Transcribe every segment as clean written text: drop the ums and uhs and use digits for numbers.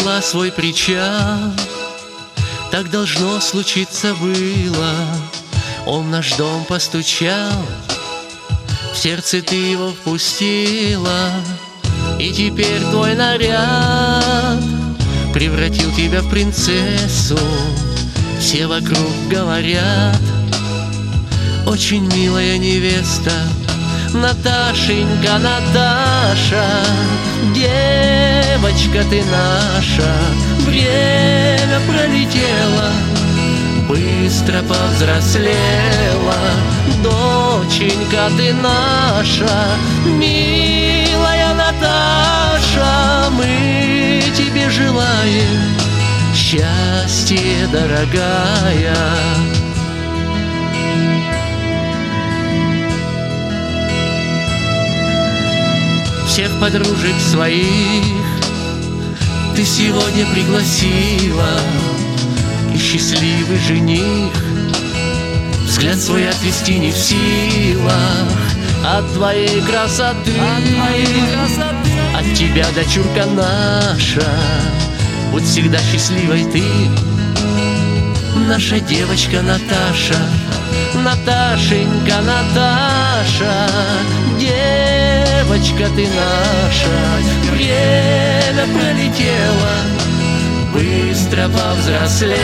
нашла свой причал. Так должно случиться было. Он в наш дом постучал, в сердце ты его впустила, и теперь твой наряд превратил тебя в принцессу. Все вокруг говорят: очень милая невеста, Наташенька, Наташа, девочка ты наша. Время пролетело, быстро повзрослела, доченька ты наша, милая Наташа. Мы тебе желаем счастья, дорогая. Всех подружек своих ты сегодня пригласила, и счастливый жених взгляд свой отвести не в силах от твоей красоты. От тебя, дочурка наша, будь всегда счастливой ты, наша девочка Наташа. Наташенька, Наташа, девочка ты наша. Время пролетело, быстро повзрослела,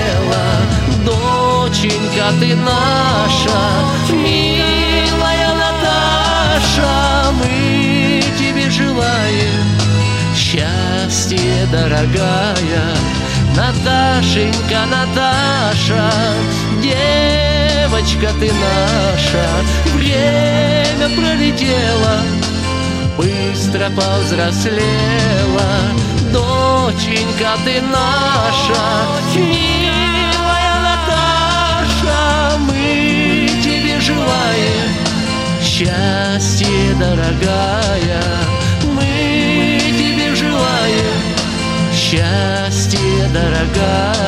доченька ты наша, милая Наташа. Мы тебе желаем счастья, дорогая. Наташенька, Наташа, девочка ты наша. Время пролетело, быстро повзрослела, доченька ты наша, милая Наташа. Мы тебе желаем счастья, дорогая. Мы тебе желаем счастья, дорогая.